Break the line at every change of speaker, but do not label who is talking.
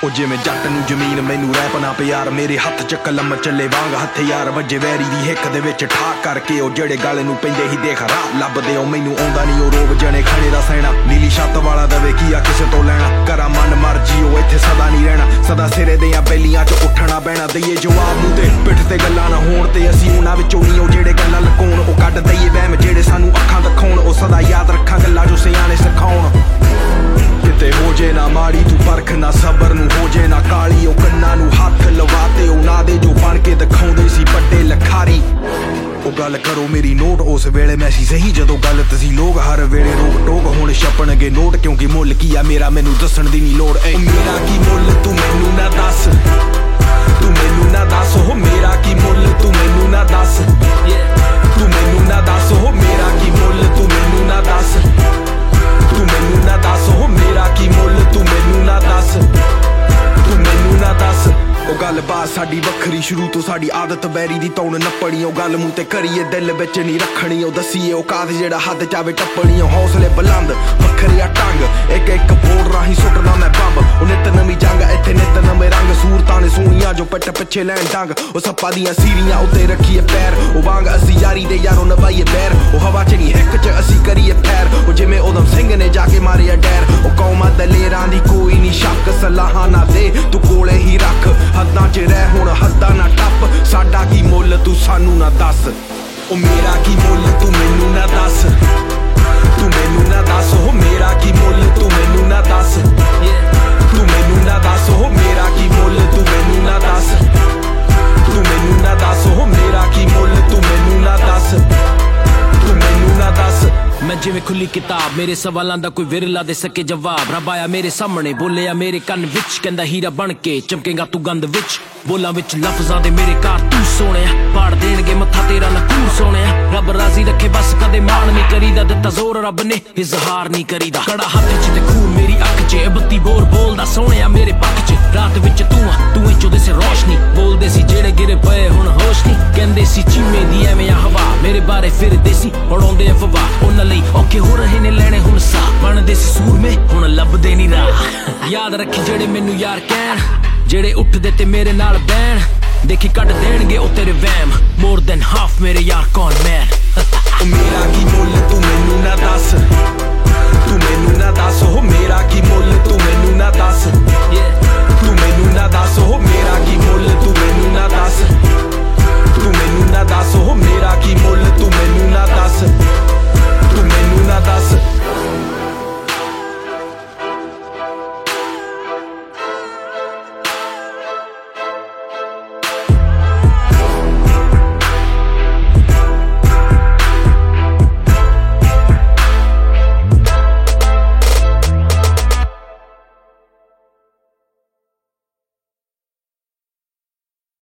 ਉਹ ਜਿਵੇਂ ਜੱਟ ਨੂੰ ਜ਼ਮੀਨ ਮੈਨੂੰ ਰਹਿ ਪਨਾ ਪਿਆਰ ਮੇਰੇ ਹੱਥ ਚ ਕਲਮ ਚੱਲੇ ਵਾਂਗ ਹਥਿਆਰ ਵੱਜੇ ਵੈਰੀ ਦੀ ਹਿੱਕ ਦੇ ਵਿੱਚ ਠਾਕ ਕਰਕੇ ਉਹ ਜਿਹੜੇ ਗੱਲ ਨੂੰ ਪੈਂਦੇ ਹੀ ਦੇਖ ਰਾਹ ਲੱਭਦੇ ਉਹ ਮੈਨੂੰ ਆਉਂਦਾ ਨਹੀਂ ਉਹ ਰੋਬ ਜਣੇ ਖਾਣੇ ਦਾ ਸਹਿਣਾ ਨੀਲੀ ਛੱਤ ਵਾਲਾ ਦਵੇ ਕੀ ਆ ਕਿਸੇ ਤੋਂ ਲੈਣਾ ਕਰਾਂ ਮਨ ਮਰਜੀ ਉਹ ਇੱਥੇ ਸਦਾ ਨਹੀਂ ਰਹਿਣਾ ਸਦਾ ਸਿਰੇ ਦੀਆਂ ਬੈਲੀਆਂ ਚ ਉੱਠਣਾ ਬਹਿਣਾ ਦਈਏ ਜਵਾਬ ਮੂੰਹ ਤੇ ਪਿੱਠ ਤੇ ਗੱਲਾਂ ਨਾ ਹੋਣ ਤੇ ਅਸੀਂ ਉਹਨਾਂ ਵਿੱਚੋਂ ਨਹੀਂ ਉਹ ਜਿਹੜੇ ਗੱਲਾਂ ਲਕਾਉਣ ਉਹ ਕੱਢ ਦਈਏ ਵਹਿਮ ਜਿਹੜੇ ਸਾਨੂੰ ਅੱਖਾਂ ਦਿਖਾਉਣ ਉਹ ਸਦਾ ਯਾਦ ਰੱਖਾਂ ਗੱਲਾਂ ਜੋ ਸਿਆਣੇ ਸਿਖਾਉਣ ਕਿਤੇ ਹੋ ਜੇ ਨਾ ਮਾੜੀ ਤੂੰ ਪਰਖ ਨਾ ਸਬਰ ਨੂੰ ਹੋ ਜੇ ਨਾ ਕਾਲੀ ਉਹ ਕੰਨਾਂ ਨੂੰ ਹੱਥ ਲਵਾਤੇ ਉਹਨਾਂ ਦੇ ਜੋ ਬਣ ਕੇ ਦਿਖਾਉਂਦੇ ਸੀ ਵੱਡੇ ਲਖਾਰੀ ਉਹ ਗੱਲ ਕਰੋ ਮੇਰੀ ਨੋਟ ਉਸ ਵੇਲੇ ਮੈਂ ਸੀ ਸਹੀ ਜਦੋਂ ਗਲਤ ਸੀ ਲੋਕ ਹਰ ਵੇਲੇ ਰੋਕ ਟੋਕ ਹੁਣ ਛਪਣਗੇ ਨੋਟ ਕਿਉਂਕਿ ਮੁੱਲ ਕੀ ਆ ਮੇਰਾ ਮੈਨੂੰ ਦੱਸਣ ਦੀ ਨਹੀਂ ਲੋੜ ਮੇਰਾ ਕੀ ਮੁੱਲ ਤੂੰ ਮੈਨੂੰ ਨਾ ਦੱਸ ਤੂੰ ਮੈਨੂੰ ਨਾ ਦੱਸ ਉਹ ਮੇਰਾ ਕੀ ਮੁੱਲ ਤੂੰ ਮੈਨੂੰ ਨਾ ਦੱਸ ਤੂੰ ਮੈਨੂੰ ਨਾ ਦੱਸ ਉਹ ਮੇਰਾ ਕੀ ਮੁੱਲ ਤੂੰ ਮੈਨੂੰ ਨਾ ਦੱਸ ਤੂੰ ਮੈਨੂੰ ਨਾ ਦੱਸ ਉਹ ਮੇਰਾ ਕੀ ਮੁੱਲ ਤੂੰ ਮੈਨੂੰ ਨਾ ਦੱਸ ਤੂੰ ਮੈਨੂੰ ਨਾ ਦੱਸ ਉਹ ਗੱਲਬਾਤ ਸਾਡੀ ਵੱਖਰੀ ਸ਼ੁਰੂ ਤੋਂ ਸਾਡੀ ਆਦਤ ਬੈਰੀ ਦੀ ਤੌਣ ਨੱਪਣੀ ਉਹ ਗੱਲ ਮੂੰਹ ਤੇ ਕਰੀਏ ਦਿਲ ਵਿੱਚ ਨਹੀਂ ਰੱਖਣੀ ਉਹ ਦਸੀਏ ਉਹ ਕਾਦ ਜਿਹੜਾ ਹੱਦ ਚਾਵੇ ਟੱਪਣੀ ਉਹ ਹੌਸਲੇ ਬੁਲੰਦ ਵੱਖਰਿਆ ਟੰਗ ਇੱਕ ਇੱਕ ਬੋੜ ਰਾਹੀਂ ਸੁੱਟਦਾ ਮੈਂ ਬੰਬ ਉਹ ਨਿੱਤ ਨਵੀਂ ਜੰਗ ਇੱਥੇ ਨਿੱਤ ਨਵੇਂ ਰੰਗ ਸੂਰਤਾਂ ਨੇ ਸੋਹਣੀਆਂ ਜੋ ਪਿੱਟ ਪਿੱਛੇ ਲੈਣ ਡੰਗ ਉਹ ਸੱਪਾਂ ਦੀਆਂ ਸੀਰੀਆਂ ਉੱਤੇ ਰੱਖੀਏ ਪੈਰ ਉਹ ਵਾਂਗ ਅਸੀਂ ਯਾਰੀ ਦੇ ਯਾਰੋਂ ਨਿਭਾਈਏ ਬੈਰ ਉਹ ਹਵਾ ਚ ਨਹੀਂ ਹਿੱਕ ਚ ਅਸੀਂ ਕਰੀਏ ਫੈਰ ਉਹ ਜਿਵੇਂ ਉਦਮ ਸਿੰਘ ਨੇ ਜਾ ਕੇ ਮਾਰਿਆ ਡੈਰ ਉਹ ਕੌਮਾਂ ਦਲੇਰਾਂ ਦੀ ਕੋਈ ਨਹੀਂ ਸ਼ੱਕ ਸਲਾਹਾਂ ਨਾ ਦੇ ਤੂੰ ਕੋਲੇ ਹੀ ਰੱਖ ਹੱਦਾਂ ਚ ਰਹਿ ਹੁਣ ਹੱਦਾਂ ਨਾ ਟੱਪ ਸਾਡਾ ਕੀ ਮੁੱਲ ਤੂੰ ਸਾਨੂੰ ਨਾ ਦੱਸ ਉਹ ਮੇਰਾ ਕੀ ਮੁੱਲ ਤੂੰ ਮੈਨੂੰ ਨਾ ਦੱਸ ਤੂੰ ਮੈਨੂੰ ਨਾ ਦੱਸ ਉਹ ਮੇਰਾ ਕੀ ਮੁੱਲ ਤੂੰ ਮੈਨੂੰ ਨਾ ਦੱਸ ਤੂੰ ਮੈਨੂੰ ਨਾ ਦੱਸ ਉਹ ਮੇਰਾ ਕੀ ਮੁੱਲ ਤੂੰ ਮੈਨੂੰ ਨਾ ਦੱਸ ਤੂੰ ਮੈਨੂੰ ਨਾ ਦੱਸ ਉਹ ਮੇਰਾ ਕੀ ਮੁੱਲ ਤੂੰ ਮੈਨੂੰ ਨਾ ਦੱਸ ਤੂੰ ਮੈਨੂੰ ਨਾ ਦੱਸ ਮੈਂ ਜਿਵੇਂ ਖੁੱਲੀ ਕਿਤਾਬ ਮੇਰੇ ਸਵਾਲਾਂ ਦਾ ਕੋਈ ਵਿਰਲਾ ਦੇ ਸਕੇ ਜਵਾਬ ਰੱਬ ਆਇਆ ਮੇਰੇ ਸਾਹਮਣੇ ਬੋਲਿਆ ਮੇਰੇ ਕੰਨ ਵਿੱਚ ਕਹਿੰਦਾ ਹੀਰਾ ਬਣ ਕੇ ਚਮਕੇਗਾ ਤੂੰ ਗੰਦ ਵਿੱਚ ਬੋਲਾਂ ਵਿੱਚ ਲਫ਼ਜ਼ਾਂ ਦੇ ਮੇਰੇ ਕਾਰਤੂਸ ਸੋਹਣਿਆ ਪਾੜ ਦੇਣਗੇ ਮੱਥਾ ਤੇਰਾ ਨਕੂਰ ਸੋਹਣਿਆ ਰੱਬ ਰਾਜ਼ੀ ਰੱਖੇ ਬਸ ਕਦੇ ਮਾਣ ਨਹੀਂ ਕਰੀਦਾ ਦਿੱਤਾ ਜ਼ੋਰ ਰੱਬ ਨੇ ਇਜ਼ਹਾਰ ਨਹੀਂ ਕਰੀਦਾ ਕੜਾ ਹੱਥ ਚ ਤੇ ਖੂਨ ਮੇਰੀ ਅੱਖ ਚ ਬੱਤੀ ਬੋਰ ਬੋਲਦਾ ਸੋਹਣਿਆ ਮੇਰੇ ਪੱਖ ਚ ਰਾਤ ਵਿੱਚ ਤੂੰ ਵਿੱਚੋਂ ਦੇ ਸੇ ਰੋਸ਼ਨੀ ਬੋਲਦੇ ਸੀ ਜਿਹੜੇ ਗਿਰੇ ਪਏ ਹੁਣ ਹੋਸ਼ ਨਹੀਂ ਕਹਿੰਦੇ ਸੀ ਚੀਮੇ ਦੀ ਐਵੇਂ ਆ ਹਵਾ ਮੇਰੇ ਬਾਰੇ ਫਿਰਦੇ ਸੀ ਹੁਣ ਆਉਂਦੇ ਅਫਵਾਹ ਉਹਨਾਂ ਲਈ ਔਖੇ ਹੋ ਰਹੇ ਨੇ ਲੈਣੇ ਹੁਣ ਸਾਹ ਬਣਦੇ ਸੀ ਸੂਰਮੇ ਹੁਣ ਲੱਭਦੇ ਨਹੀਂ ਰਾਹ ਯਾਦ ਰੱਖੀ ਜਿਹੜੇ ਮੈਨੂੰ ਯਾਰ ਕਹਿਣ ਜਿਹੜੇ ਉੱਠਦੇ ਤੇ ਮੇਰੇ ਨਾਲ ਬਹਿਣ ਦੇਖੀ ਕੱਢ ਦੇਣਗੇ ਉਹ ਤੇਰੇ ਵਹਿਮ ਮੋਰ ਦੈਨ ਹਾਫ ਮੇਰੇ ਯਾਰ ਕੌਣ